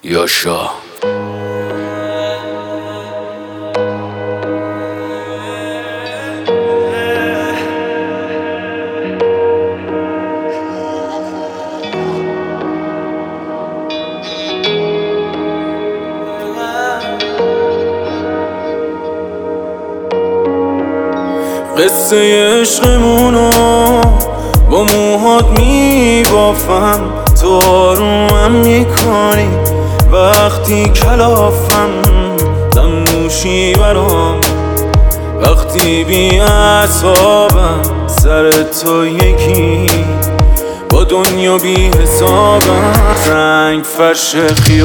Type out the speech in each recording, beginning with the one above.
یاشا قصه عشقمونو با موهات میبافم، تو آرومم میکنی وقتی کلافم، دم نوشی برام وقتی بی اعصابم، سر تو یکی با دنیا بی حسابم. رنگ فرش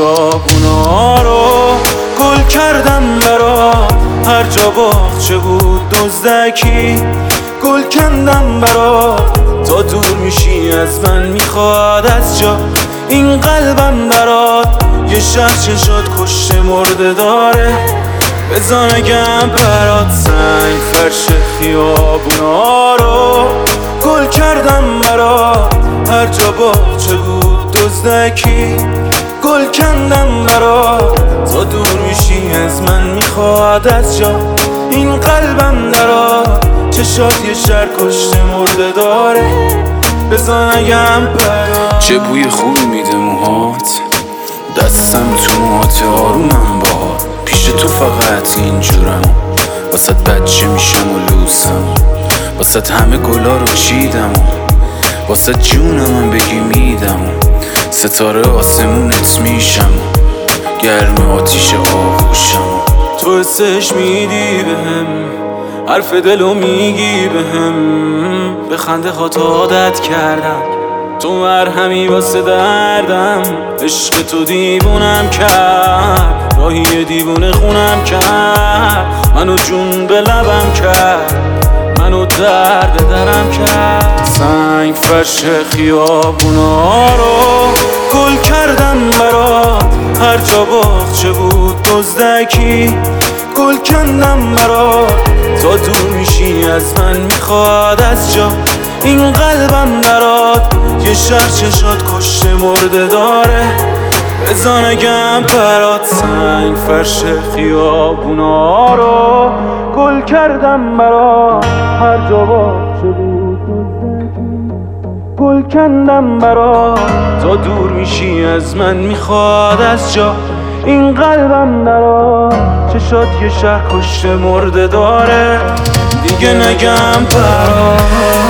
خیابونا رو گل کردم برات، هر جا باغچه بود دزدکی گل کندم برات. تا دور میشی از من میخواد از جا این قلبم برات. یه شهر چشات کشته مرده داره بزا نگم برات. سنگ فرش خیابونا رو گل کردم برات، هر جا باغچه بود دزدکی گل کندم برات. تا دور میشی از من میخواد از جا این قلبم درات. چشات یه شهر کشته مرده داره بزا نگم برات. چه بوی خوبی میده موهات، دستم تو موهات، آرومم باهات. پیش تو فقط اینجورم، واسه بچه میشم و لوسم، واسه همه گلا رو چیدم، واسه جونم بگی میدم. ستاره آسمونت میشم، گرم آتیش آغوشم. تو حسش میدی بهم، حرف دلو میگی بهم. به خنده هات عادت کردم، تو مرهمی واسه دردم. عشق تو دیوونم کرد، راهی دیوونه خونم کرد. منو جون به لبم کرد، منو درد درم کرد. سنگ فرش خیابونا رو گل کردم برات، هر جا باغچه بود دزدکی گل کندم برات. تا دور میشی از من میخواد از جا این قلبم برات. یه شهر چشات کشته مرده داره بزا نگم برات. سنگ فرش خیابونا رو گل کردم برات، هر جا باغچه بود دزدکی گل کندم برات. تا دور میشی از من میخواد از جا این قلبم درات. چشات یه شهر کشته مرده داره دیگه نگم برات.